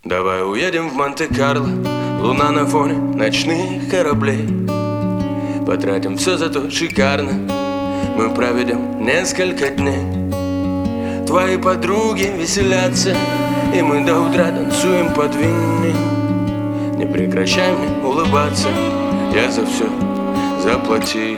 Давай уедем в Монте-Карло, луна на фоне ночных кораблей. Потратим все зато шикарно, мы проведем несколько дней. Твои подруги веселятся, и мы до утра танцуем под винным. Не прекращай мне улыбаться, я за все заплатил.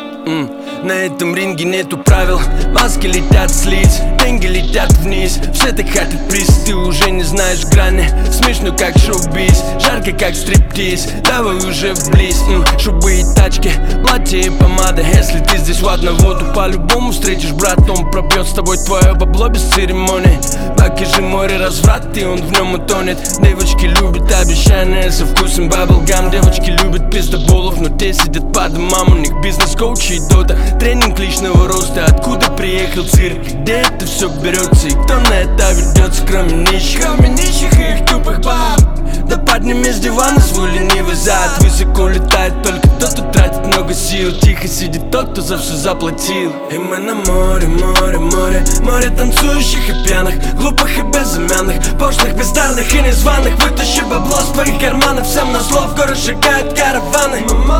На этом ринге нету правил, маски летят с лиц, деньги летят вниз. Все так хотят приз, ты уже не знаешь грани. Смешно как шоу-биз, жарко как стриптиз. Давай уже вблизь, шубы и тачки, платье и помада. Если ты здесь в одного, то по-любому встретишь брат. Он пропьет с тобой твое бабло без церемоний. Баки же море разврат, и он в нем утонет. Девочки любят обещания со вкусом баблгам. Девочки любят пиздоболов, но те сидят по домам. У них бизнес-коучи и дота, тренинг личного роста. Откуда приехал цирк, где это все берется? И кто на это ведется, кроме нищих и их тупых баб? Да подними с дивана свой ленивый зад. Высоко летает только тот, кто тратит много сил. Тихо сидит тот, кто за все заплатил. И мы на море, море, море, море танцующих и пьяных, глупых и безымянных, пошлых, бездарных и незваных. Вытащи бабло с твоих карманов, всем назло в горы шагают караваны.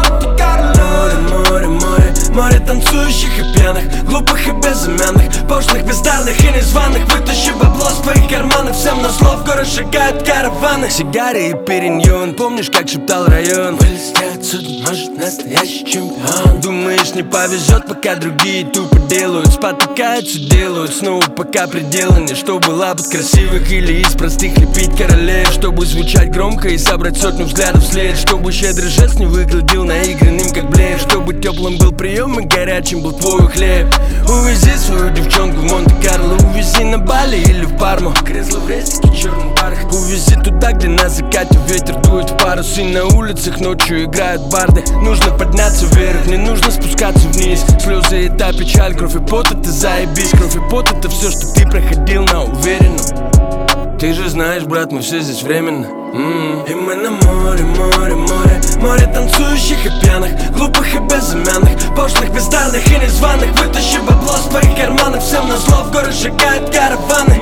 Море, море, море, море танцующих и пьяных, глупых и безымянных, пошлых, бездарных и незваных. Вытащи бабло с твоих карманов, всем назло в горы шагают караваны. Сигары и периньон, помнишь, как шептал район? Вылезти отсюда может настоящий чемпион. Думаешь, не повезет, пока другие тупо делают, спотыкаются, делают снова, пока предела нет. Что была под красивых или из простых лепить королей, чтобы звучать громко и собрать сотню взглядов вслед. Чтобы щедрый жест не выглядел наигранным, как блеф. Чтобы теплым был прием и горячим был твой хлеб. Увези свою девчонку в Монте-Карло, увези на Бали или в Парму, кресло в резике, черный бархат. Увези туда, где на закате ветер дует в парус, и на улицах ночью играют барды. Нужно подняться вверх, не нужно спускаться вниз. Слезы — это печаль, кровь и пот — это заебись. Кровь и пот — это все, что ты проходил на уверенном. Ты же знаешь, брат, мы все здесь временно. И мы на море, море, море, море танцующих и пьяных, глупых и безымянных, пошлых, бездарных и незваных. Вытащи бабло с твоих карманов, всем назло в горы шагают караваны.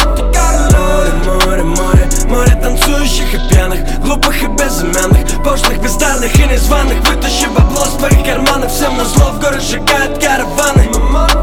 Море, море, море, море танцующих и пьяных, глупых и безымянных, пошлых, бездарных и незваных. Вытащи бабло с твоих карманов, всем назло в горы шагают караваны.